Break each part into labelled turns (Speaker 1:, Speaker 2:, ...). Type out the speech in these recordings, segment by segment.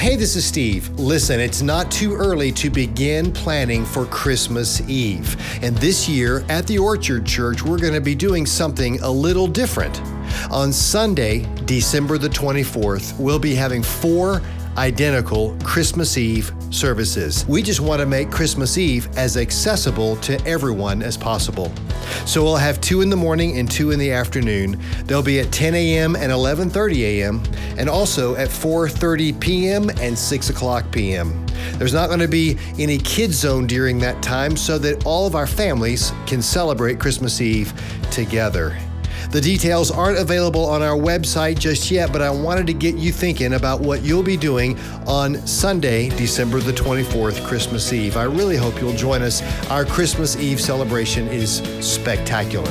Speaker 1: Hey, this is Steve. Listen, it's not too early to begin planning for Christmas Eve. And this year at the Orchard Church, we're going to be doing something a little different. On Sunday, December the 24th, we'll be having 4 identical Christmas Eve services. We just want to make Christmas Eve as accessible to everyone as possible. So we'll have 2 in the morning and 2 in the afternoon. They'll be at 10 a.m. and 11:30 a.m. and also at 4:30 p.m. and 6 o'clock p.m. There's not going to be any kids zone during that time so that all of our families can celebrate Christmas Eve together. The details aren't available on our website just yet, but I wanted to get you thinking about what you'll be doing on Sunday, December the 24th, Christmas Eve. I really hope you'll join us. Our Christmas Eve celebration is spectacular.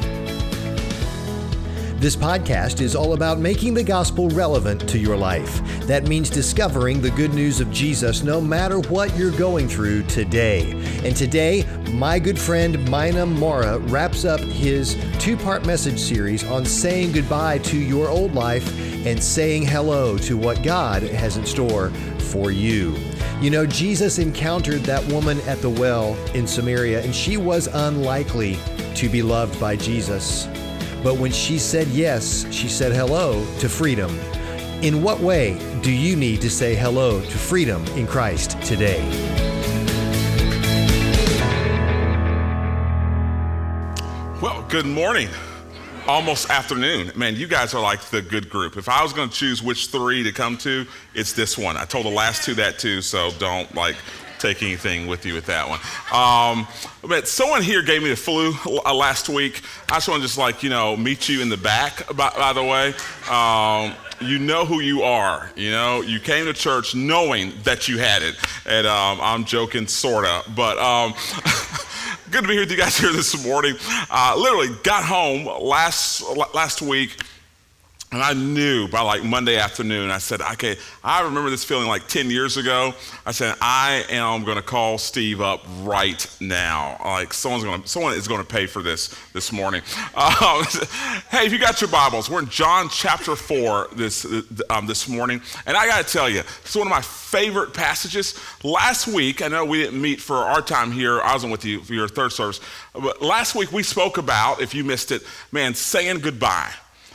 Speaker 1: This podcast is all about making the gospel relevant to your life. That means discovering the good news of Jesus no matter what you're going through today. And today, my good friend Mina Mora wraps up his 2-part message series on saying goodbye to your old life and saying hello to what God has in store for you. You know, Jesus encountered that woman at the well in Samaria, and she was unlikely to be loved by Jesus. But when she said yes, she said hello to freedom. In what way do you need to say hello to freedom in Christ today?
Speaker 2: Well, good morning. Almost afternoon. Man, you guys are like the good group. If I was going to choose which 3 to come to, it's this one. I told the last 2 that too, so don't take anything with you with that one. But someone here gave me the flu last week. I just want to meet you in the back, by the way. You know who you are. You know, you came to church knowing that you had it. And I'm joking, sorta, but good to be here with you guys here this morning. Literally got home last week, and I knew by Monday afternoon, I said, okay, I remember this feeling 10 years ago. I said, I am going to call Steve up right now. Someone is going to pay for this morning. Hey, if you got your Bibles, we're in John chapter 4 this morning. And I got to tell you, it's one of my favorite passages. Last week, I know we didn't meet for our time here. I wasn't with you for your third service. But last week we spoke about, if you missed it, saying goodbye.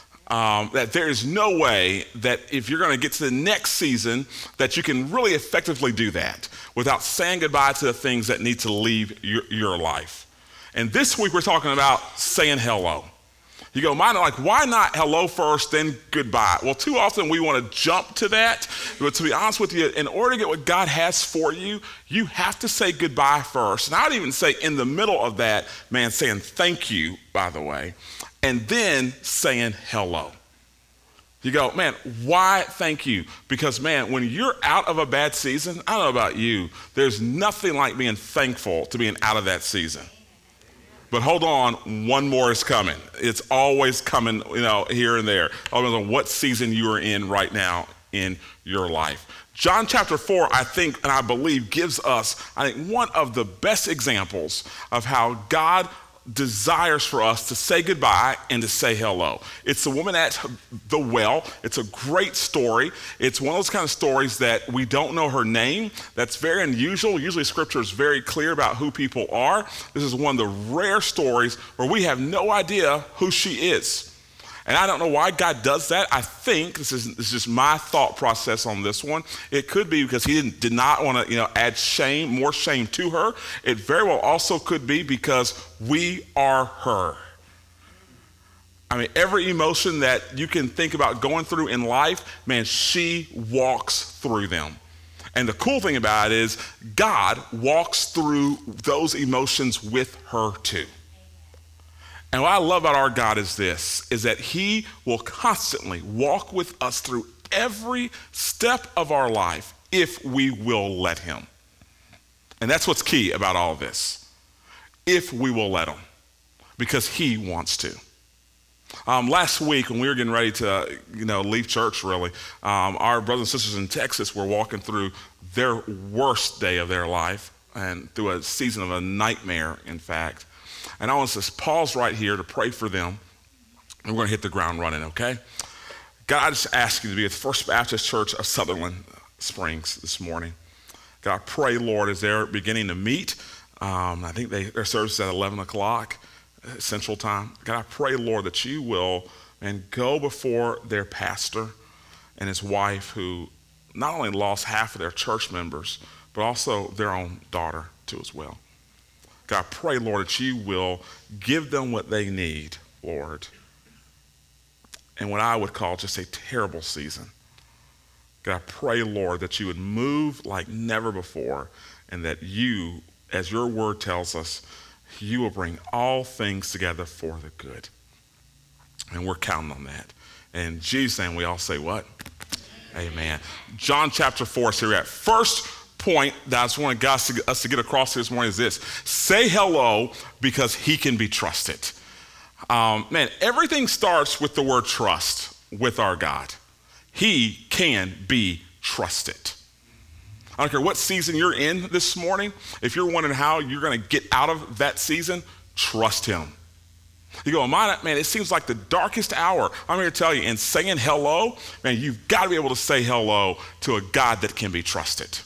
Speaker 2: That there is no way that if you're going to get to the next season that you can really effectively do that without saying goodbye to the things that need to leave your life. And this week we're talking about saying hello. You go, why not hello first, then goodbye? Well, too often we want to jump to that. But to be honest with you, in order to get what God has for you, you have to say goodbye first. And I'd even say in the middle of that, saying thank you, by the way, and then saying hello. You go, why thank you? Because, when you're out of a bad season, I don't know about you, there's nothing like being thankful to being out of that season. But hold on, one more is coming. It's always coming, here and there. All depends on what season you are in right now in your life. John chapter 4, I think, and I believe, gives us, one of the best examples of how God desires for us to say goodbye and to say hello. It's the woman at the well. It's a great story. It's one of those kind of stories that we don't know her name. That's very unusual. Usually scripture is very clear about who people are. This is one of the rare stories where we have no idea who she is. And I don't know why God does that. I think, this is just my thought process on this one. It could be because he did not want to, add more shame to her. It very well also could be because we are her. Every emotion that you can think about going through in life, she walks through them. And the cool thing about it is God walks through those emotions with her too. And what I love about our God is that he will constantly walk with us through every step of our life if we will let him. And that's what's key about all of this. If we will let him, because he wants to. Last week when we were getting ready to, leave church really, our brothers and sisters in Texas were walking through their worst day of their life and through a season of a nightmare, in fact. And I want to pause right here to pray for them, and we're going to hit the ground running, okay? God, I just ask you to be at the First Baptist Church of Sutherland. Springs this morning. God, I pray, Lord, as they're beginning to meet, I think their service is at 11 o'clock Central Time. God, I pray, Lord, that you will go before their pastor and his wife, who not only lost half of their church members, but also their own daughter too as well. God, I pray, Lord, that you will give them what they need, Lord, in what I would call just a terrible season. God, I pray, Lord, that you would move like never before, and that you, as your word tells us, you will bring all things together for the good. And we're counting on that. And in Jesus' name, we all say what? Amen. John chapter 4 is here at. First point that I just want us to get across this morning is this. Say hello because he can be trusted. Everything starts with the word trust with our God. He can be trusted. I don't care what season you're in this morning. If you're wondering how you're going to get out of that season, trust him. You go, man, it seems like the darkest hour. I'm here to tell you, in saying hello, man, you've got to be able to say hello to a God that can be trusted.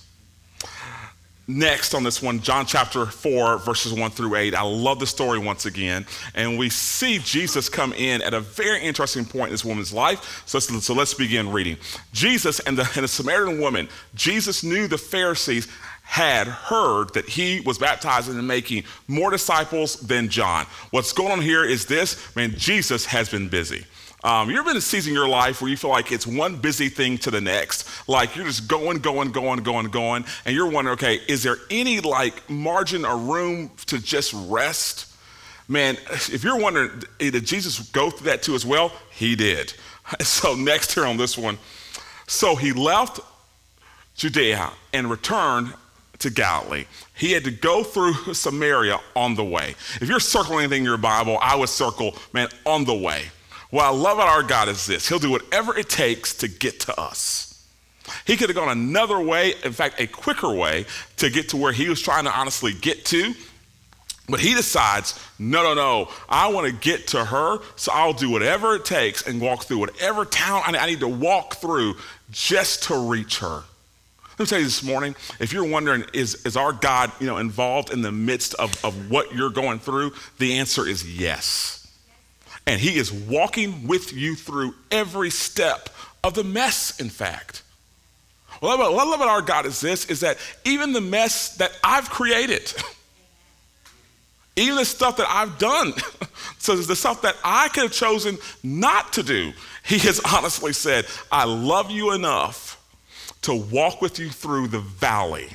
Speaker 2: Next on this one, John chapter 4, verses 1 through 8. I love the story once again. And we see Jesus come in at a very interesting point in this woman's life. So let's begin reading. Jesus and the Samaritan woman. Jesus knew the Pharisees had heard that he was baptizing and making more disciples than John. What's going on here is this, man, Jesus has been busy. You ever been in a season in your life where you feel like it's one busy thing to the next? Like you're just going, and you're wondering, okay, is there any like margin or room to just rest? Man, if you're wondering, did Jesus go through that too as well? He did. So next here on this one. So he left Judea and returned to Galilee. He had to go through Samaria on the way. If you're circling anything in your Bible, I would circle, man, on the way. What I love about our God is this. He'll do whatever it takes to get to us. He could have gone another way, in fact, a quicker way to get to where he was trying to honestly get to. But he decides, no, I want to get to her, so I'll do whatever it takes and walk through whatever town I need to walk through just to reach her. Let me tell you this morning, if you're wondering, is our God, involved in the midst of what you're going through? The answer is yes. And he is walking with you through every step of the mess, in fact. What I love about our God is this, is that even the mess that I've created, even the stuff that I've done, so the stuff that I could have chosen not to do, he has honestly said, I love you enough to walk with you through the valley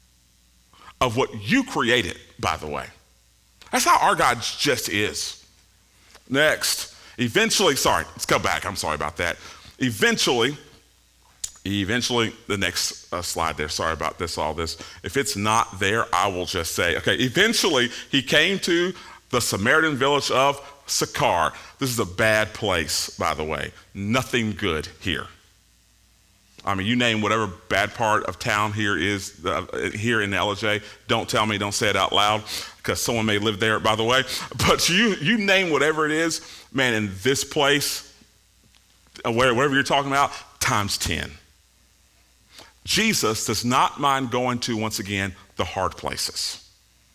Speaker 2: of what you created, by the way. That's how our God just is. Next, let's go back. I'm sorry about that. Eventually, the next slide there. Sorry about all this. If it's not there, I will just say, okay, eventually he came to the Samaritan village of Sychar. This is a bad place, by the way. Nothing good here. I mean, you name whatever bad part of town here is here in LJ. Don't tell me, don't say it out loud, because someone may live there, by the way. But you name whatever it is, man, in this place, whatever you're talking about, times 10. Jesus does not mind going to, once again, the hard places.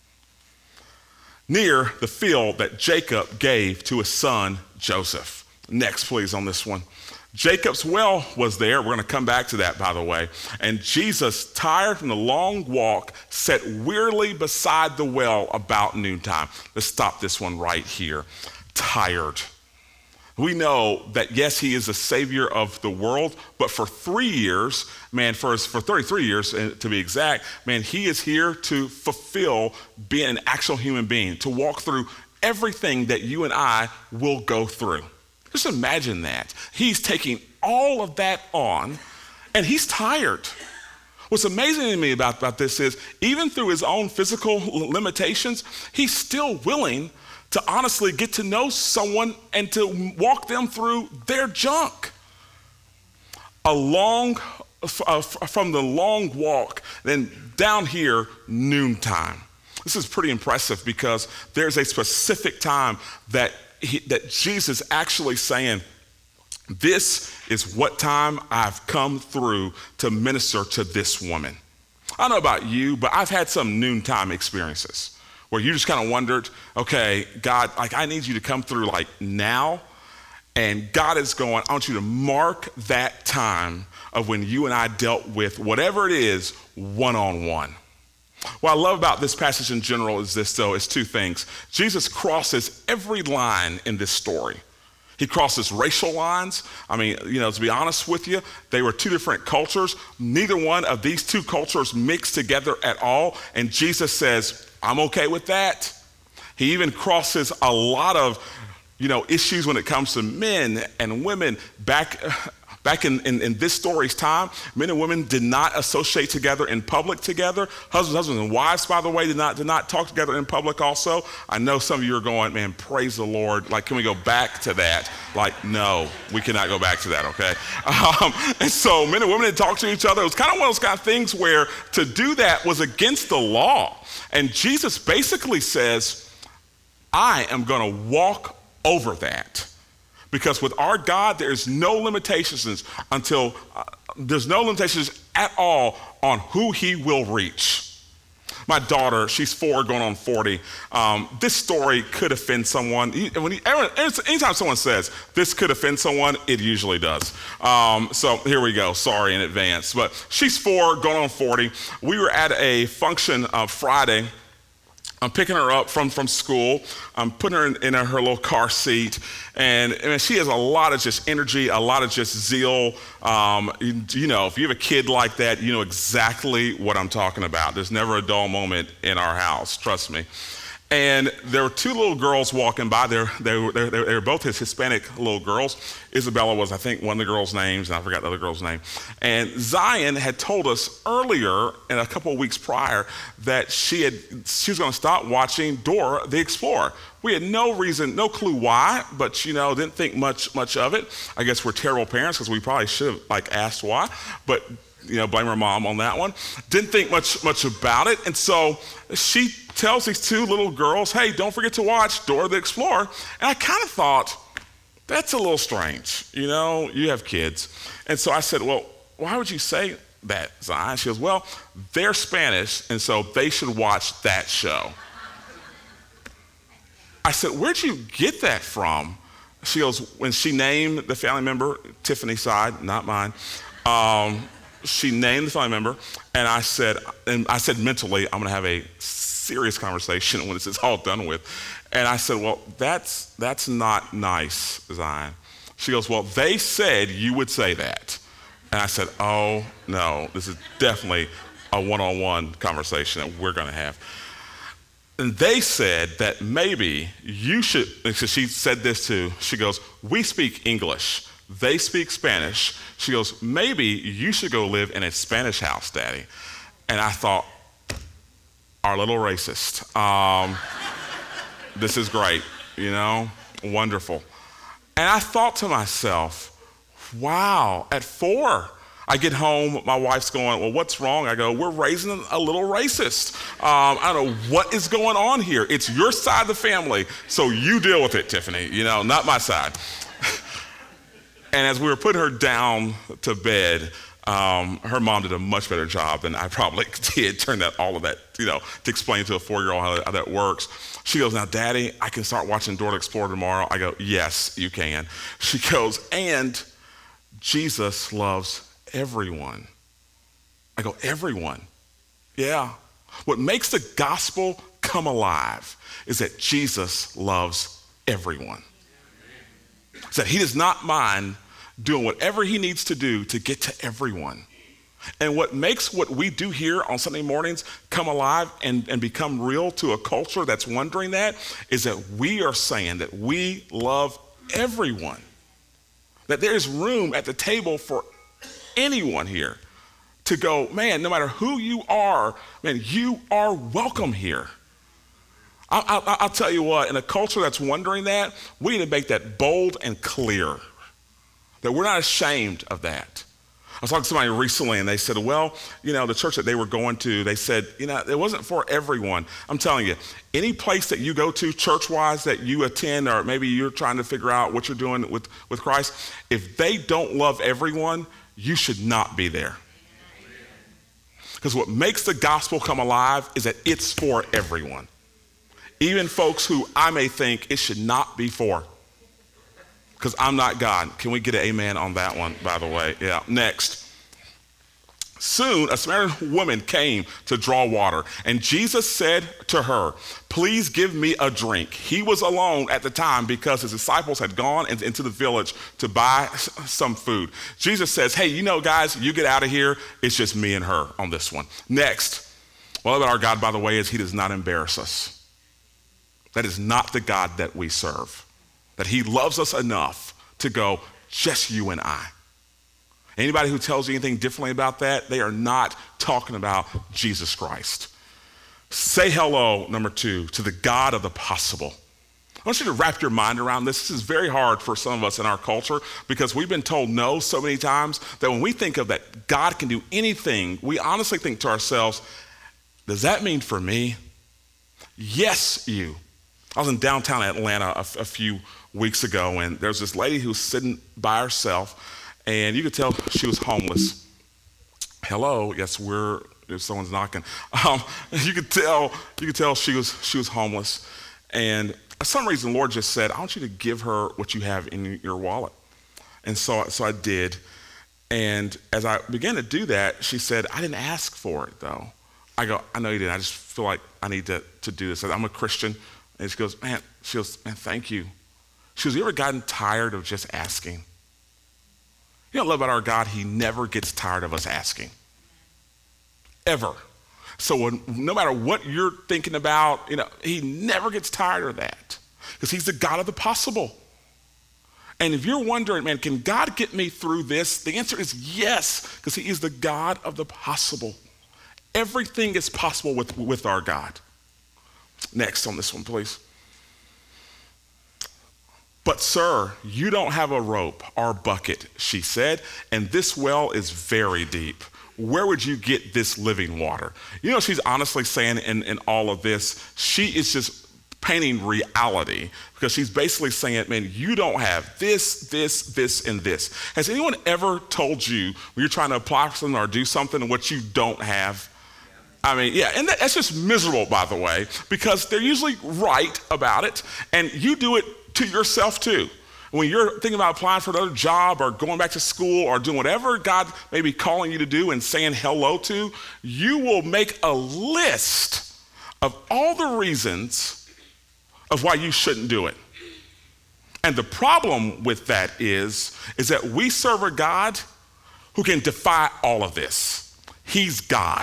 Speaker 2: Near the field that Jacob gave to his son, Joseph. Next, please, on this one. Jacob's well was there. We're going to come back to that, by the way. And Jesus, tired from the long walk, sat wearily beside the well about noontime. Let's stop this one right here. Tired. We know that, yes, he is the savior of the world, but for 3 years, man, for 33 years to be exact, man, he is here to fulfill being an actual human being, to walk through everything that you and I will go through. Just imagine that. He's taking all of that on, and he's tired. What's amazing to me about this is, even through his own physical limitations, he's still willing to honestly get to know someone and to walk them through their junk. From the long walk, then down here, noontime. This is pretty impressive because there's a specific time that Jesus actually saying, This is what time I've come through to minister to this woman. I don't know about you, but I've had some noontime experiences where you just kind of wondered, okay, God, like I need you to come through like now. And God is going, I want you to mark that time of when you and I dealt with whatever it is one-on-one. What I love about this passage in general is this, though, is two things. Jesus crosses every line in this story. He crosses racial lines. I mean, to be honest with you, they were two different cultures. Neither one of these two cultures mixed together at all. And Jesus says, I'm okay with that. He even crosses a lot of, issues when it comes to men and women. Back in this story's time, men and women did not associate together in public together. Husbands and wives, by the way, did not talk together in public also. I know some of you are going, man, praise the Lord. Like, can we go back to that? Like, no, we cannot go back to that, okay? And so men and women didn't talk to each other. It was kind of one of those kind of things where to do that was against the law. And Jesus basically says, I am going to walk over that. Because with our God, there's no limitations there's no limitations at all on who he will reach. My daughter, she's 4 going on 40. This story could offend someone. Anytime someone says this could offend someone, it usually does. So here we go. Sorry in advance. But she's 4 going on 40. We were at a function Friday. I'm picking her up from school. I'm putting her in her little car seat. And she has a lot of just energy, a lot of just zeal. If you have a kid like that, you know exactly what I'm talking about. There's never a dull moment in our house, trust me. And there were 2 little girls walking by. They were both his Hispanic little girls. Isabella was, I think, one of the girls' names, and I forgot the other girl's name. And Zion had told us earlier, in a couple of weeks prior, that she was going to stop watching Dora the Explorer. We had no reason, no clue why, but didn't think much of it. I guess we're terrible parents because we probably should have asked why, but blame her mom on that one. Didn't think much about it, and so she tells these 2 little girls, hey, don't forget to watch Dora the Explorer. And I kind of thought, that's a little strange. You have kids. And so I said, well, why would you say that, Zion? She goes, well, they're Spanish, and so they should watch that show. I said, where'd you get that from? She goes, when she named the family member, Tiffany's side, not mine, she named the family member, and I said mentally, I'm gonna have a serious conversation when this is all done with. And I said, well, that's not nice, Zion. She goes, well, they said you would say that. And I said, oh no, this is definitely a one-on-one conversation that we're gonna have. And they said that maybe you should, because she said this too, she goes, we speak English. They speak Spanish. She goes, maybe you should go live in a Spanish house, Daddy. And I thought, our little racist. This is great, wonderful. And I thought to myself, wow, at 4, I get home, my wife's going, well, what's wrong? I go, we're raising a little racist. I don't know what is going on here. It's your side of the family, so you deal with it, Tiffany, not my side. And as we were putting her down to bed, her mom did a much better job than I probably did, all of that, to explain to a 4-year-old how that works. She goes, now, Daddy, I can start watching Dora the Explorer tomorrow. I go, yes, you can. She goes, and Jesus loves everyone. I go, everyone? Yeah. What makes the gospel come alive is that Jesus loves everyone. So he does not mind doing whatever he needs to do to get to everyone. And what makes what we do here on Sunday mornings come alive and become real to a culture that's wondering that is that we are saying that we love everyone. That there's room at the table for anyone here to go, man, no matter who you are, man, you are welcome here. I'll tell you what, in a culture that's wondering that, we need to make that bold and clear, that we're not ashamed of that. I was talking to somebody recently and they said, well, the church that they were going to, they said, it wasn't for everyone. I'm telling you, any place that you go to church-wise that you attend, or maybe you're trying to figure out what you're doing with Christ, if they don't love everyone, you should not be there. Because what makes the gospel come alive is that it's for everyone. Even folks who I may think it should not be for. Because I'm not God. Can we get an amen on that one, by the way? Yeah, next. Soon, a Samaritan woman came to draw water, and Jesus said to her, please give me a drink. He was alone at the time because his disciples had gone into the village to buy some food. Jesus says, hey, guys, you get out of here. It's just me and her on this one. Next. Well, about our God, by the way, is he does not embarrass us. That is not the God that we serve. That he loves us enough to go, just you and I. Anybody who tells you anything differently about that, they are not talking about Jesus Christ. Say hello, number 2, to the God of the possible. I want you to wrap your mind around this. This is very hard for some of us in our culture because we've been told no so many times that when we think of that God can do anything, we honestly think to ourselves, does that mean for me? Yes, you. I was in downtown Atlanta a few weeks ago, and there was this lady who was sitting by herself, and you could tell she was homeless. Hello, yes, if someone's knocking. You could tell she was homeless, and for some reason, the Lord just said, I want you to give her what you have in your wallet. And so I did, and as I began to do that, she said, I didn't ask for it, though. I go, I know you didn't. I just feel like I need to do this. I'm a Christian. And she goes, man, thank you. She goes, you ever gotten tired of just asking? You know what I love about our God? He never gets tired of us asking. Ever. So no matter what you're thinking about, he never gets tired of that. Because he's the God of the possible. And if you're wondering, man, can God get me through this? The answer is yes, because he is the God of the possible. Everything is possible with our God. Next on this one, please. But sir, you don't have a rope or bucket, she said, and this well is very deep. Where would you get this living water? She's honestly saying in all of this, she is just painting reality because she's basically saying, man, you don't have this, and this. Has anyone ever told you when you're trying to apply for something or do something what you don't have? I mean, yeah, and that's just miserable, by the way, because they're usually right about it, and you do it to yourself too. When you're thinking about applying for another job or going back to school or doing whatever God may be calling you to do and saying hello to, you will make a list of all the reasons of why you shouldn't do it. And the problem with that is that we serve a God who can defy all of this. He's God.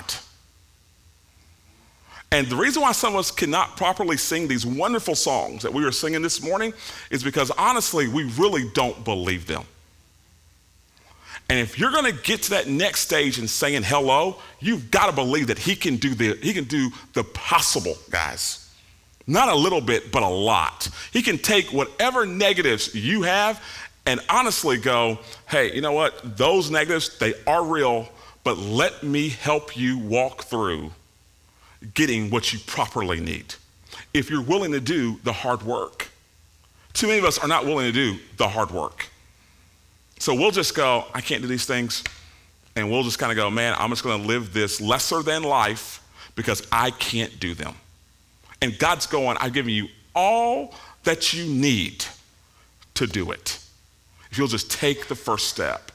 Speaker 2: And the reason why some of us cannot properly sing these wonderful songs that we were singing this morning is because honestly, we really don't believe them. And if you're gonna get to that next stage in saying hello, you've gotta believe that he can do the possible, guys. Not a little bit, but a lot. He can take whatever negatives you have and honestly go, hey, you know what? Those negatives, they are real, but let me help you walk through getting what you properly need. If you're willing to do the hard work. Too many of us are not willing to do the hard work. So we'll just go, I can't do these things. And we'll just kind of go, man, I'm just going to live this lesser than life because I can't do them. And God's going, I've given you all that you need to do it. If you'll just take the first step.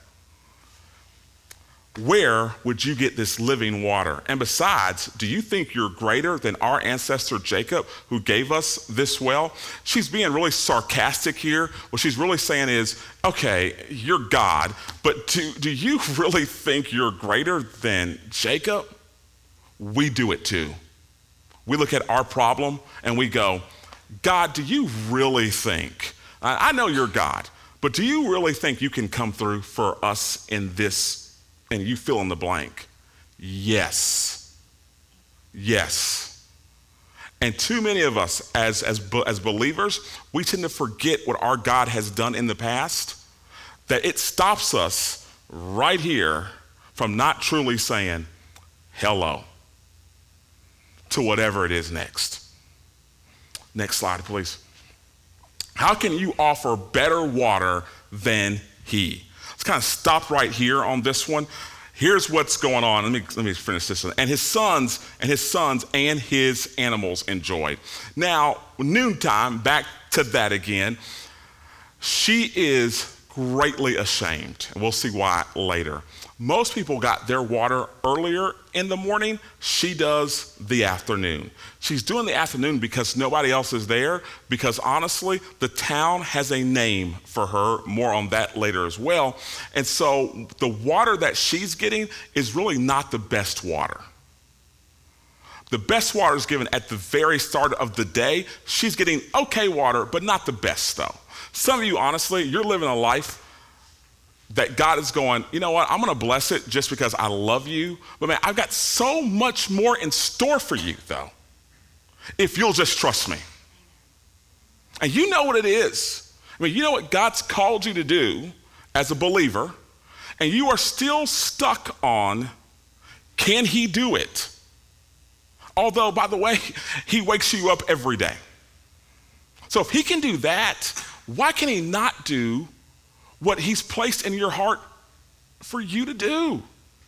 Speaker 2: Where would you get this living water? And besides, do you think you're greater than our ancestor Jacob who gave us this well? She's being really sarcastic here. What she's really saying is, okay, you're God, but do you really think you're greater than Jacob? We do it too. We look at our problem and we go, God, do you really think, I know you're God, but do you really think you can come through for us in this? And you fill in the blank. Yes. Yes. And too many of us as believers, we tend to forget what our God has done in the past, that it stops us right here from not truly saying hello to whatever it is next. Next slide, please. How can you offer better water than he? Let's kind of stop right here on this one. Here's what's going on. Let me finish this one. And his sons and his animals enjoyed. Now, noontime, back to that again. She is greatly ashamed, and we'll see why later. Most people got their water earlier in the morning. She does the afternoon. She's doing the afternoon because nobody else is there, because honestly, the town has a name for her. More on that later as well. And so the water that she's getting is really not the best water. The best water is given at the very start of the day. She's getting okay water, but not the best though. Some of you, honestly, you're living a life that God is going, you know what, I'm gonna bless it just because I love you. But man, I've got so much more in store for you though, if you'll just trust me. And you know what it is. I mean, you know what God's called you to do as a believer, and you are still stuck on, can he do it? Although, by the way, he wakes you up every day. So if he can do that, why can he not do what he's placed in your heart for you to do?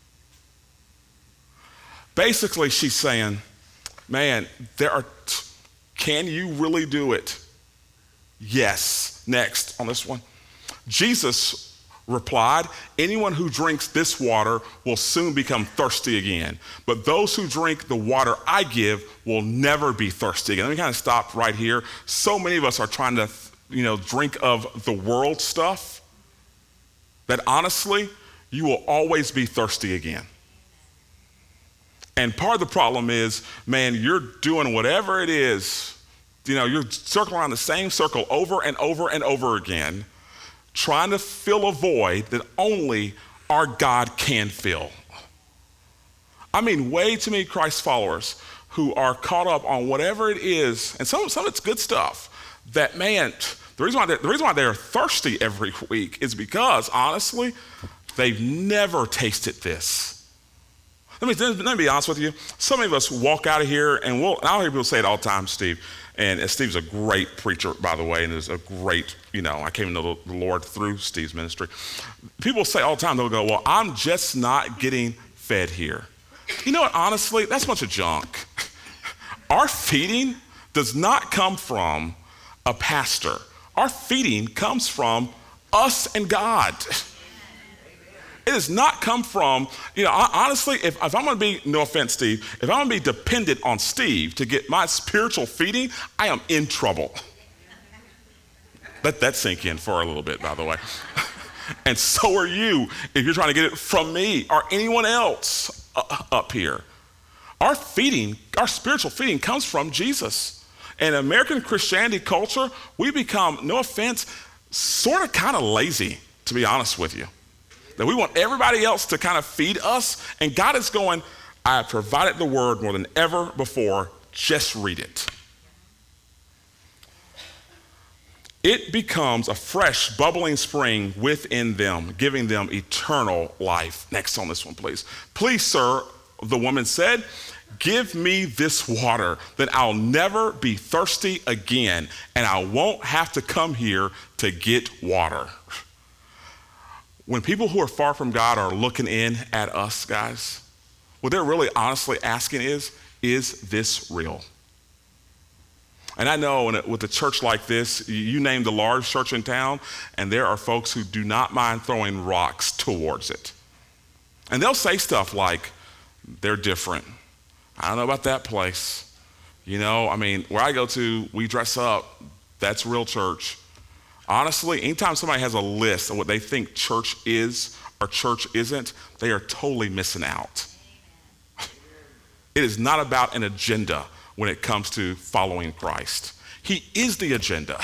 Speaker 2: Basically, she's saying, man, can you really do it? Yes. Next on this one. Jesus replied, anyone who drinks this water will soon become thirsty again. But those who drink the water I give will never be thirsty again. Let me kind of stop right here. So many of us are trying to, drink of the world stuff that honestly, you will always be thirsty again. And part of the problem is, man, you're doing whatever it is, you're circling around the same circle over and over and over again, trying to fill a void that only our God can fill. I mean, way too many Christ followers who are caught up on whatever it is, and some of it's good stuff, that, man, the reason why they're thirsty every week is because, honestly, they've never tasted this. Let me be honest with you. Some of us walk out of here, and I'll hear people say it all the time, Steve, and Steve's a great preacher, by the way, and is a great, I came to know the Lord through Steve's ministry. People say all the time, they'll go, well, I'm just not getting fed here. You know what, honestly, that's a bunch of junk. Our feeding does not come from a pastor. Our feeding comes from us and God. It does not come from, honestly, if I'm gonna be, no offense, Steve, if I'm gonna be dependent on Steve to get my spiritual feeding, I am in trouble. Let that sink in for a little bit, by the way. And so are you if you're trying to get it from me or anyone else up here. Our spiritual feeding comes from Jesus. In American Christianity culture, we become, no offense, sort of kind of lazy, to be honest with you. That we want everybody else to kind of feed us, and God is going, I have provided the word more than ever before, just read it. It becomes a fresh, bubbling spring within them, giving them eternal life. Next on this one, please. Please, sir, the woman said, give me this water, then I'll never be thirsty again, and I won't have to come here to get water. When people who are far from God are looking in at us, guys, what they're really honestly asking is this real? And I know with a church like this, you name the large church in town, and there are folks who do not mind throwing rocks towards it. And they'll say stuff like, they're different. I don't know about that place. Where I go to, we dress up. That's real church. Honestly, anytime somebody has a list of what they think church is or church isn't, they are totally missing out. It is not about an agenda when it comes to following Christ. He is the agenda.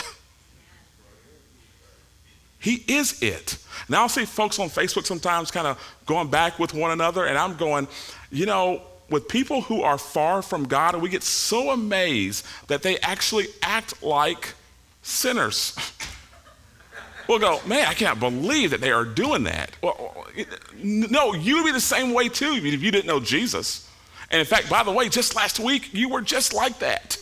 Speaker 2: He is it. Now I'll see folks on Facebook sometimes kind of going back with one another, and I'm going, with people who are far from God, we get so amazed that they actually act like sinners. will go, man, I can't believe that they are doing that. Well, no, you would be the same way too if you didn't know Jesus. And in fact, by the way, just last week, you were just like that.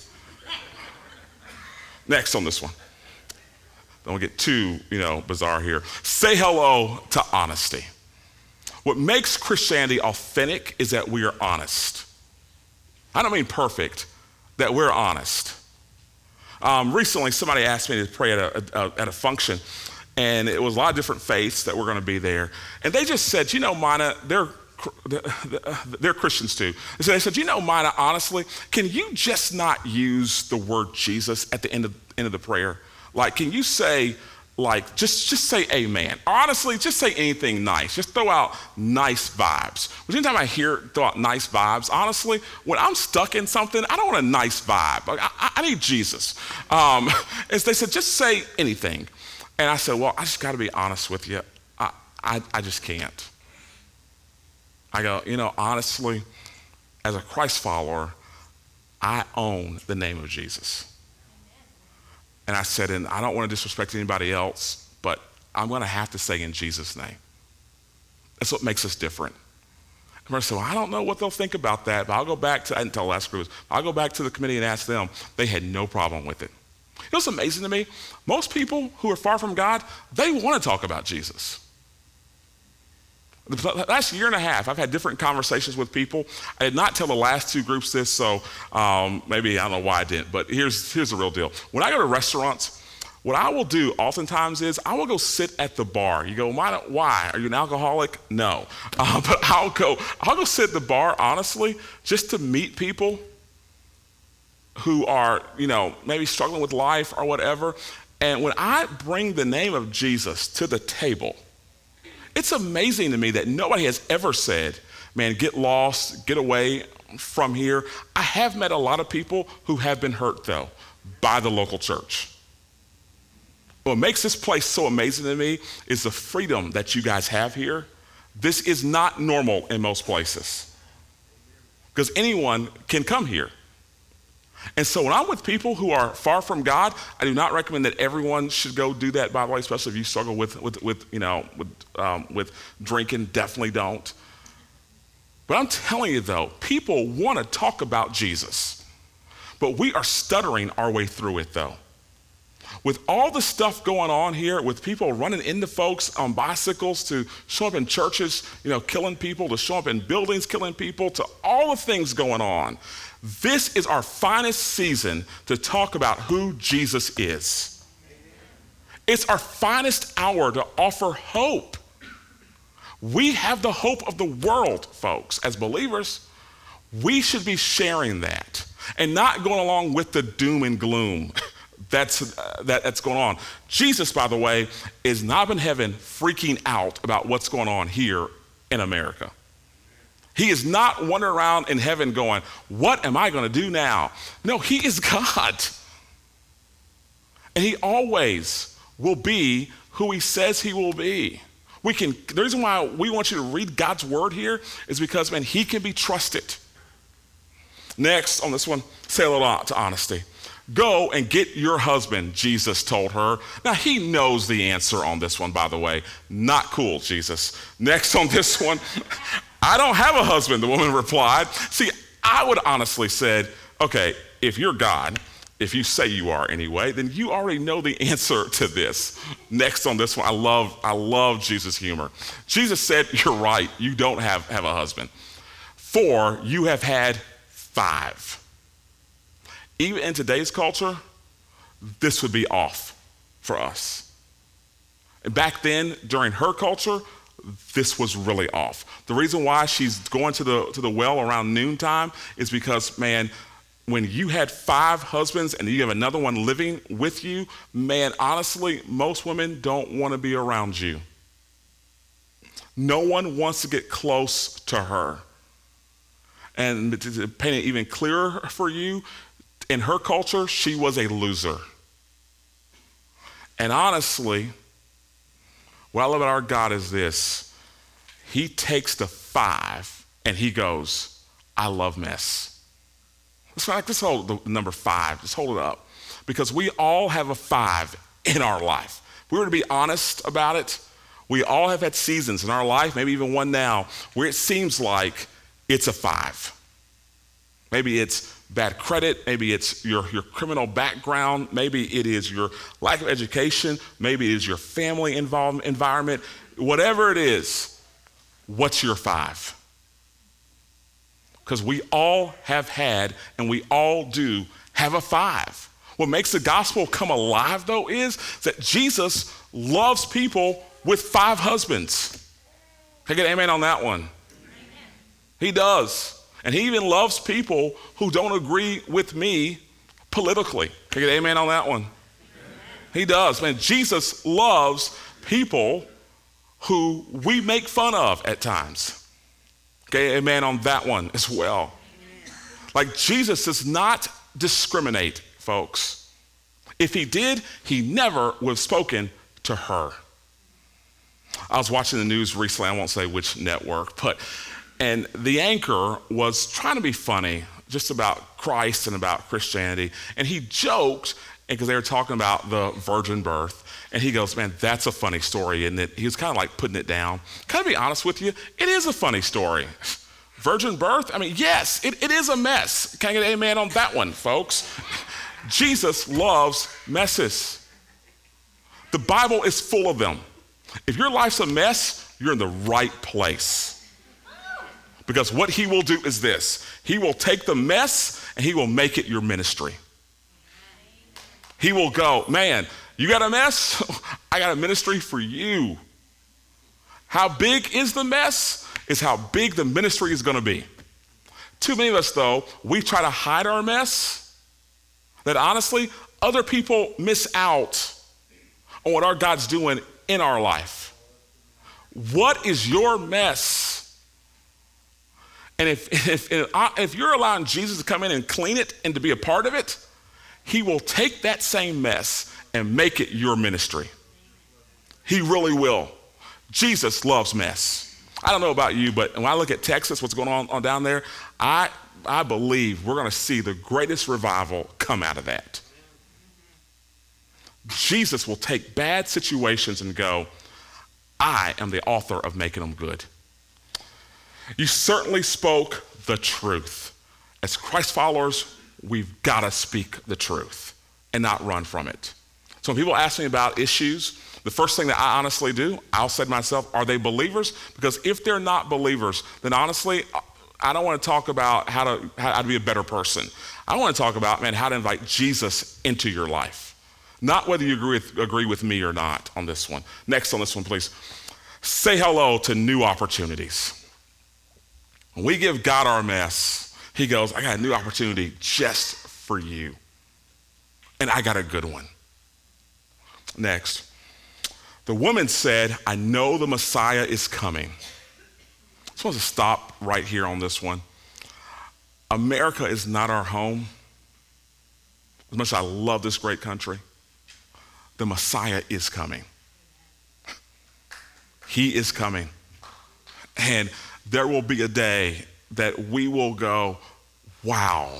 Speaker 2: Next on this one. Don't get too, bizarre here. Say hello to honesty. What makes Christianity authentic is that we are honest. I don't mean perfect, that we're honest. Recently, somebody asked me to pray at a function, and it was a lot of different faiths that were going to be there. And they just said, Mina, they're Christians too. They said, Mina, honestly, can you just not use the word Jesus at the end of the prayer? Like, can you say, just say amen. Or honestly, just say anything nice. Just throw out nice vibes. But anytime I throw out nice vibes, honestly, when I'm stuck in something, I don't want a nice vibe. Like, I need Jesus. And they said, just say anything. And I said, well, I just got to be honest with you. I just can't. I go, honestly, as a Christ follower, I own the name of Jesus. And I said, and I don't want to disrespect anybody else, but I'm going to have to say in Jesus' name. That's what makes us different. And I said, well, I don't know what they'll think about that, but I'll go back to, I didn't tell the last group, I'll go back to the committee and ask them. They had no problem with it. You know what's amazing to me? Most people who are far from God, they want to talk about Jesus. The last year and a half, I've had different conversations with people. I did not tell the last two groups this, so maybe I don't know why I didn't, but here's the real deal. When I go to restaurants, what I will do oftentimes is I will go sit at the bar. You go, why? Are you an alcoholic? No. But I'll go sit at the bar, honestly, just to meet people who are, maybe struggling with life or whatever. And when I bring the name of Jesus to the table, it's amazing to me that nobody has ever said, man, get lost, get away from here. I have met a lot of people who have been hurt, though, by the local church. What makes this place so amazing to me is the freedom that you guys have here. This is not normal in most places because anyone can come here. And so when I'm with people who are far from God, I do not recommend that everyone should go do that, by the way, especially if you struggle with drinking, definitely don't. But I'm telling you though, people want to talk about Jesus, but we are stuttering our way through it though. With all the stuff going on here, with people running into folks on bicycles, to show up in churches, killing people, to show up in buildings, killing people, to all the things going on, this is our finest season to talk about who Jesus is. It's our finest hour to offer hope. We have the hope of the world, folks. As believers, we should be sharing that and not going along with the doom and gloom that's going on. Jesus, by the way, is not in heaven freaking out about what's going on here in America. He is not wandering around in heaven going, what am I going to do now? No, he is God. And he always will be who he says he will be. The reason why we want you to read God's word here is because, man, he can be trusted. Next on this one, say a little to honesty. Go and get your husband, Jesus told her. Now, he knows the answer on this one, by the way. Not cool, Jesus. Next on this one, I don't have a husband, the woman replied. See, I would honestly said, okay, if you're God, if you say you are anyway, then you already know the answer to this. Next on this one, I love Jesus' humor. Jesus said, you're right, you don't have a husband. 4, you have had 5. Even in today's culture, this would be off for us. And back then, during her culture, this was really off. The reason why she's going to the well around noontime is because, man, when you had 5 husbands and you have another one living with you, man, honestly, most women don't want to be around you. No one wants to get close to her. And to paint it even clearer for you, in her culture, she was a loser. And honestly, what I love about our God is this. He takes the 5 and he goes, I love mess. Let's hold the number 5. Just hold it up. Because we all have a 5 in our life. we were to be honest about it, we all have had seasons in our life, maybe even one now, where it seems like it's a 5. Maybe it's bad credit, maybe it's your criminal background, maybe it is your lack of education, maybe it is your family environment. Whatever it is, what's your 5? Because we all have had, and we all do have a 5. What makes the gospel come alive, though, is that Jesus loves people with 5 husbands. Can I get an amen on that one? Amen. He does. And he even loves people who don't agree with me politically. Can I get an amen on that one? Amen. He does. Man, Jesus loves people who we make fun of at times. Okay, amen on that one as well. Amen. Like, Jesus does not discriminate, folks. If he did, he never would have spoken to her. I was watching the news recently, I won't say which network, and the anchor was trying to be funny just about Christ and about Christianity. And he joked, because they were talking about the virgin birth. And he goes, man, that's a funny story, isn't it? He was kind of like putting it down. Can I be honest with you? It is a funny story. Virgin birth, I mean, yes, it is a mess. Can I get an amen on that one, folks? Jesus loves messes. The Bible is full of them. If your life's a mess, you're in the right place. Because what he will do is this. He will take the mess and he will make it your ministry. He will go, man, you got a mess? I got a ministry for you. How big is the mess is how big the ministry is going to be. Too many of us, though, we try to hide our mess, that honestly, other people miss out on what our God's doing in our life. What is your mess? And if you're allowing Jesus to come in and clean it and to be a part of it, he will take that same mess and make it your ministry. He really will. Jesus loves mess. I don't know about you, but when I look at Texas, what's going on down there, I believe we're going to see the greatest revival come out of that. Jesus will take bad situations and go, I am the author of making them good. You certainly spoke the truth. As Christ followers, we've got to speak the truth and not run from it. So when people ask me about issues, the first thing that I honestly do, I'll say to myself, are they believers? Because if they're not believers, then honestly, I don't want to talk about how to be a better person. I want to talk about, man, how to invite Jesus into your life. Not whether you agree with me or not on this one. Next on this one, please. Say hello to new opportunities. When we give God our mess, he goes, I got a new opportunity just for you. And I got a good one. Next. The woman said, I know the Messiah is coming. I just want to stop right here on this one. America is not our home. As much as I love this great country, the Messiah is coming. He is coming. And there will be a day that we will go, wow,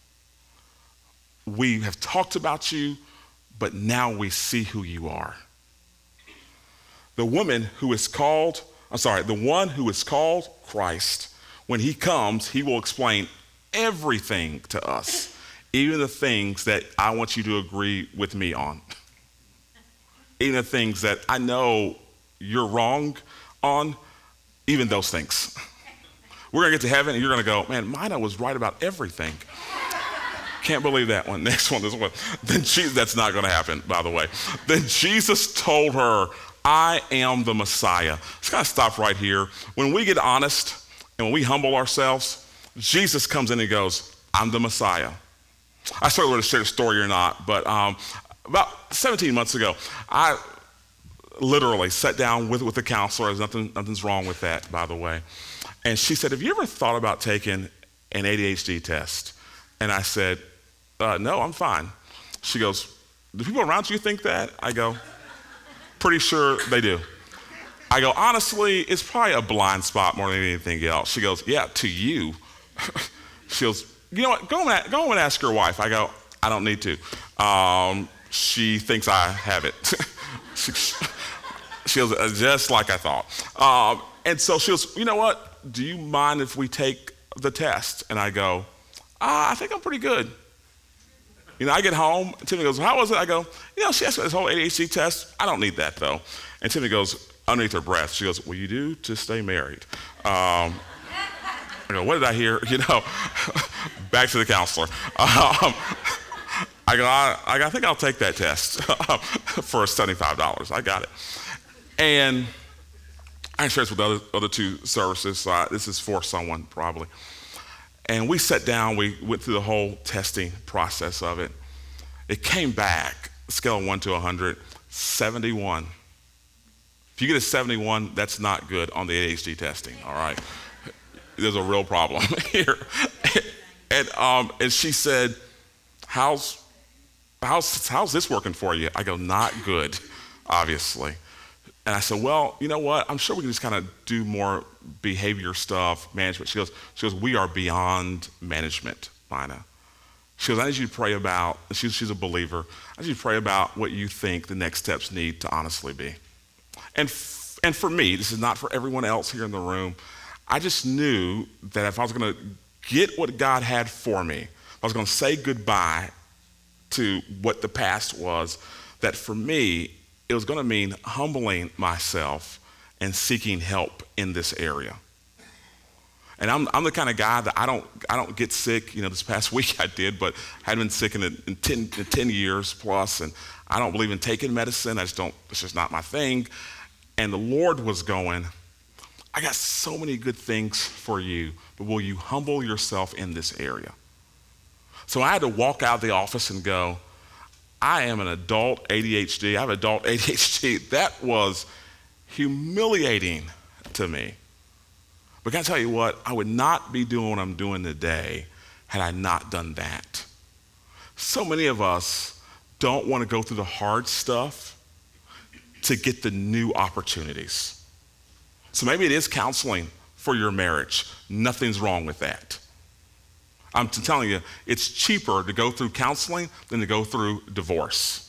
Speaker 2: we have talked about you, but now we see who you are. The one who is called Christ, when he comes, he will explain everything to us, even the things that I want you to agree with me on, even the things that I know you're wrong on, even those things. We're going to get to heaven and you're going to go, man, Mina was right about everything. Can't believe that one. Next one, this one. That's not going to happen, by the way. Then Jesus told her, I am the Messiah. Just got to stop right here. When we get honest and when we humble ourselves, Jesus comes in and goes, I'm the Messiah. I started to share the story or not, but about 17 months ago, I literally sat down with a counselor. Nothing's wrong with that, by the way. And she said, have you ever thought about taking an ADHD test? And I said, no, I'm fine. She goes, do people around you think that? I go, pretty sure they do. I go, honestly, it's probably a blind spot more than anything else. She goes, yeah, to you. She goes, you know what, go and ask your wife. I go, I don't need to. She thinks I have it. She goes, just like I thought. And so she goes, you know what? Do you mind if we take the test? And I go, I think I'm pretty good. I get home, and Tiffany goes, how was it? I go, she asked me this whole ADHD test. I don't need that, though. And Tiffany goes, underneath her breath, she goes, well, you do to stay married. I go, what did I hear? Back to the counselor. I go, I think I'll take that test for $75. I got it. And I shared this with the other two services, so this is for someone probably. And we sat down, we went through the whole testing process of it. It came back, scale of 1 to 100, 71. If you get a 71, that's not good on the ADHD testing, all right? There's a real problem here. And she said, how's this working for you? I go, not good, obviously. And I said, well, you know what? I'm sure we can just kind of do more behavior stuff, management. She goes, we are beyond management, Lina. She goes, I need you to pray about, she's a believer, I need you to pray about what you think the next steps need to honestly be. And for me, this is not for everyone else here in the room, I just knew that if I was going to get what God had for me, if I was going to say goodbye to what the past was, that for me, it was going to mean humbling myself and seeking help in this area. And I'm the kind of guy that I don't get sick. This past week I did, but I hadn't been sick in 10 years plus, and I don't believe in taking medicine. It's just not my thing. And the Lord was going, I got so many good things for you, but will you humble yourself in this area? So I had to walk out of the office and go, I am an adult ADHD. I have adult ADHD. That was humiliating to me. But can I tell you what? I would not be doing what I'm doing today had I not done that. So many of us don't want to go through the hard stuff to get the new opportunities. So maybe it is counseling for your marriage. Nothing's wrong with that. I'm telling you, it's cheaper to go through counseling than to go through divorce.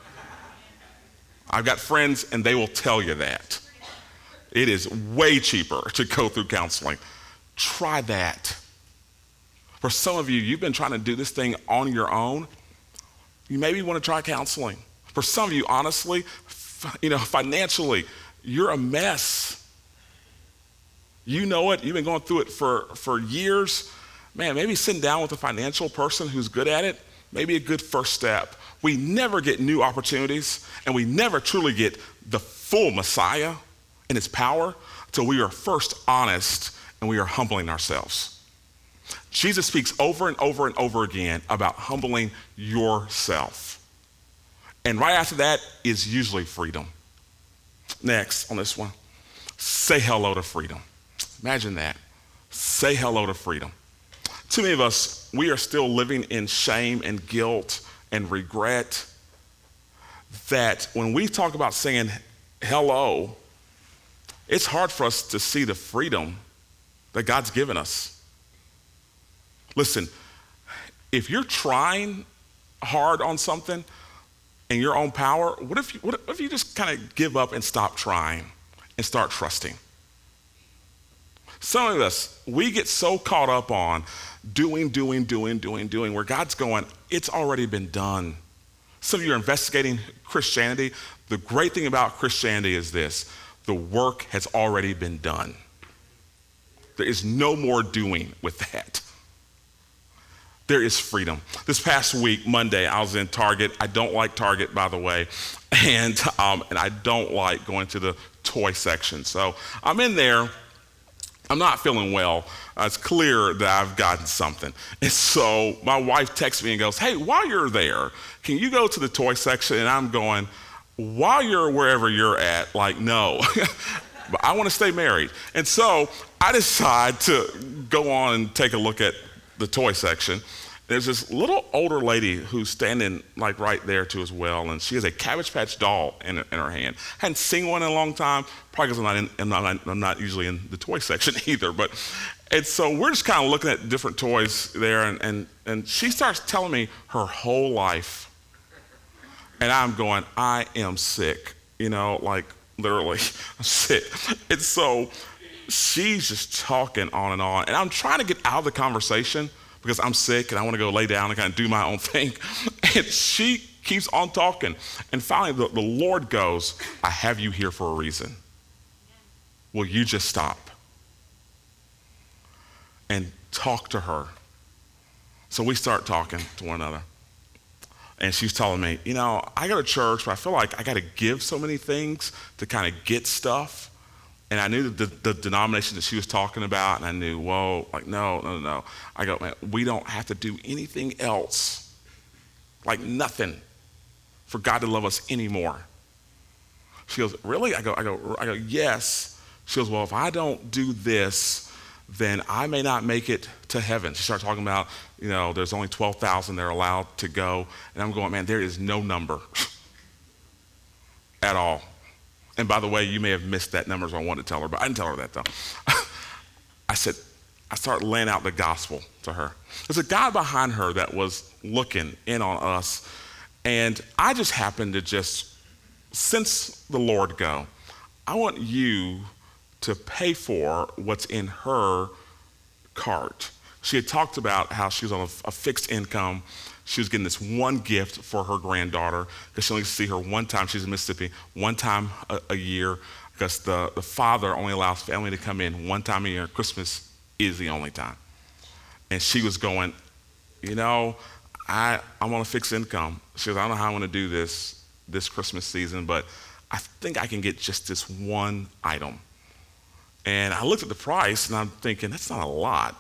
Speaker 2: I've got friends, and they will tell you that. It is way cheaper to go through counseling. Try that. For some of you, you've been trying to do this thing on your own. You maybe want to try counseling. For some of you, honestly, financially, you're a mess. You know it. You've been going through it for years. Man, maybe sitting down with a financial person who's good at it, maybe a good first step. We never get new opportunities, and we never truly get the full Messiah and his power until we are first honest and we are humbling ourselves. Jesus speaks over and over and over again about humbling yourself. And right after that is usually freedom. Next on this one, say hello to freedom. Imagine that. Say hello to freedom. Too many of us, we are still living in shame and guilt and regret, that when we talk about saying hello, it's hard for us to see the freedom that God's given us. Listen, if you're trying hard on something in your own power, what if you just kind of give up and stop trying and start trusting? Some of us, we get so caught up on doing, where God's going, it's already been done. Some of you are investigating Christianity. The great thing about Christianity is this: the work has already been done. There is no more doing with that. There is freedom. This past week, Monday, I was in Target. I don't like Target, by the way, and I don't like going to the toy section. So I'm in there. I'm not feeling well. It's clear that I've gotten something. And so my wife texts me and goes, hey, while you're there, can you go to the toy section? And I'm going, while you're wherever you're at, no. But I want to stay married. And so I decide to go on and take a look at the toy section. There's this little older lady who's standing right there too as well, and she has a Cabbage Patch doll in her hand. Hadn't seen one in a long time, probably because I'm not usually in the toy section either. And so we're just kind of looking at different toys there, and she starts telling me her whole life. And I'm going, I am sick like literally, I'm sick. And so she's just talking on. And I'm trying to get out of the conversation because I'm sick and I want to go lay down and kind of do my own thing. And she keeps on talking. And finally, the Lord goes, I have you here for a reason. Will you just stop and talk to her? So we start talking to one another. And she's telling me, I go to church, but I feel like I got to give so many things to kind of get stuff. And I knew the denomination that she was talking about, and I knew, whoa, like, no. I go, man, we don't have to do anything else, like nothing, for God to love us anymore. She goes, really? I go, yes. She goes, well, if I don't do this, then I may not make it to heaven. She started talking about, there's only 12,000 they're allowed to go. And I'm going, man, there is no number at all. And by the way, you may have missed that number, so I wanted to tell her, but I didn't tell her that though. I started laying out the gospel to her. There's a guy behind her that was looking in on us, and I just happened to since the Lord go, I want you to pay for what's in her cart. She had talked about how she was on a fixed income. She was getting this one gift for her granddaughter because she only gets to see her one time. She's in Mississippi, one time a year, because the father only allows family to come in one time a year. Christmas is the only time. And she was going, I'm on a fixed income. She goes, I don't know how I want to do this Christmas season, but I think I can get just this one item. And I looked at the price and I'm thinking, that's not a lot,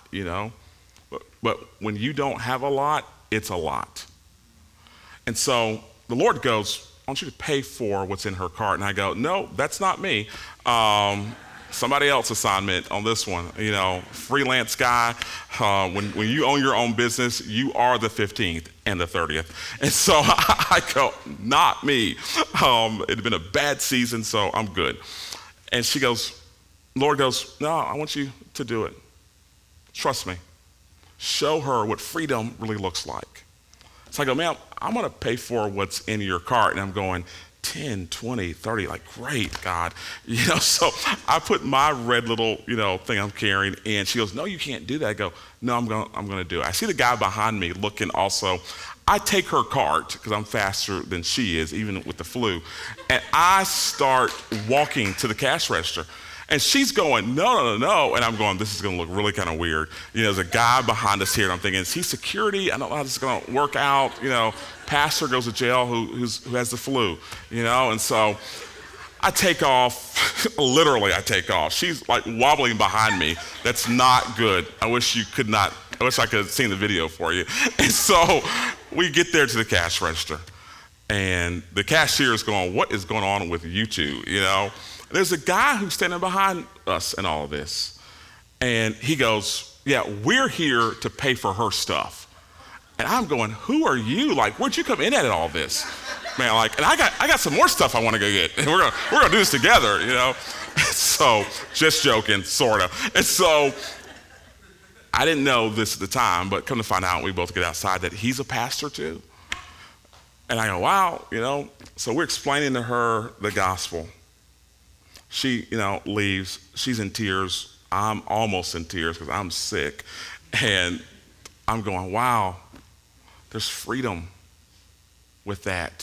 Speaker 2: But when you don't have a lot, it's a lot. And so the Lord goes, I want you to pay for what's in her cart. And I go, no, that's not me. Somebody else assignment on this one, freelance guy. When you own your own business, you are the 15th and the 30th. And so I go, not me. It had been a bad season, so I'm good. And she goes, Lord goes, no, I want you to do it. Trust me. Show her what freedom really looks like. So I go, man, I'm going to pay for what's in your cart. And I'm going, 10, 20, 30, like, great, God. So I put my red little, thing I'm carrying, and she goes, no, you can't do that. I go, no, I'm going to do it. I see the guy behind me looking also. I take her cart, because I'm faster than she is, even with the flu, and I start walking to the cash register. And she's going, no. And I'm going, this is going to look really kind of weird. There's a guy behind us here, and I'm thinking, is he security? I don't know how this is going to work out. Pastor goes to jail who has the flu, And so I take off. Literally, I take off. She's like wobbling behind me. That's not good. I wish I could have seen the video for you. And so we get there to the cash register. And the cashier is going, what is going on with you two, There's a guy who's standing behind us in all of this. And he goes, yeah, we're here to pay for her stuff. And I'm going, who are you? Like, where'd you come in at all this? Man, and I got some more stuff I want to go get. And we're gonna do this together, So, just joking, sort of. And so, I didn't know this at the time, but come to find out, we both get outside, that he's a pastor too. And I go, wow, So we're explaining to her the gospel. She, leaves. She's in tears. I'm almost in tears because I'm sick. And I'm going, wow, there's freedom with that.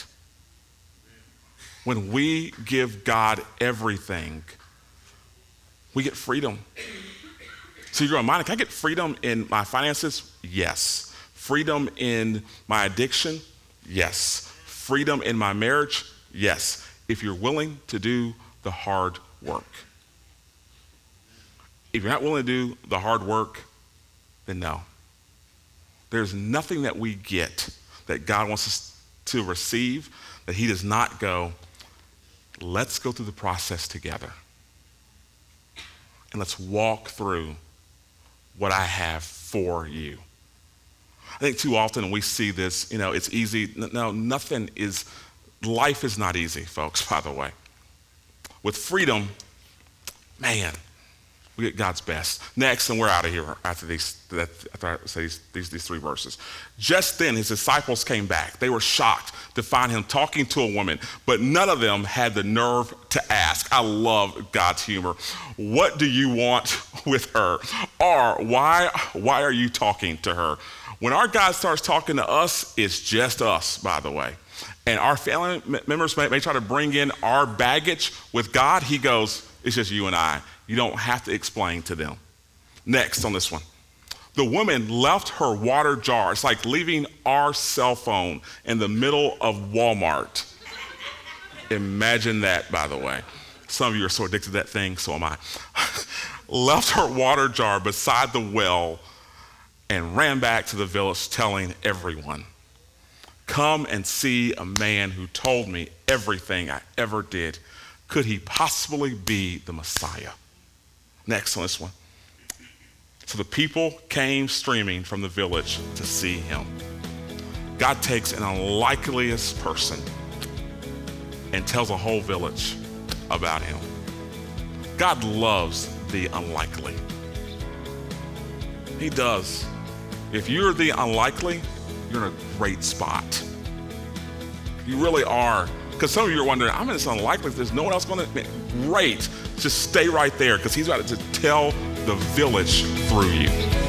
Speaker 2: When we give God everything, we get freedom. So you're going, Monica, can I get freedom in my finances? Yes. Freedom in my addiction? Yes. Freedom in my marriage? Yes. If you're willing to do the hard work. If you're not willing to do the hard work, then no. There's nothing that we get that God wants us to receive that he does not go, let's go through the process together. And let's walk through what I have for you. I think too often we see this, it's easy. No, life is not easy, folks, by the way. With freedom, man, We get God's best. Next, and we're out of here after I say these three verses. Just then his disciples came back. They were shocked to find him talking to a woman, but none of them had the nerve to ask. I love God's humor. What do you want with her? Or why are you talking to her? When our God starts talking to us, it's just us, by the way. And our family members may try to bring in our baggage with God. He goes, it's just you and I. You don't have to explain to them. Next on this one. The woman left her water jar. It's like leaving our cell phone in the middle of Walmart. Imagine that, by the way. Some of you are so addicted to that thing, so am I. Left her water jar beside the well and ran back to the village telling everyone, come and see a man who told me everything I ever did. Could he possibly be the Messiah? Next on this one. So the people came streaming from the village to see him. God takes an unlikeliest person and tells a whole village about him. God loves the unlikely. He does. If you're the unlikely, you're in a great spot. You really are. Because some of you are wondering, I'm in this unlikely, there's no one else going to, great. Just stay right there because he's about to tell the village through you.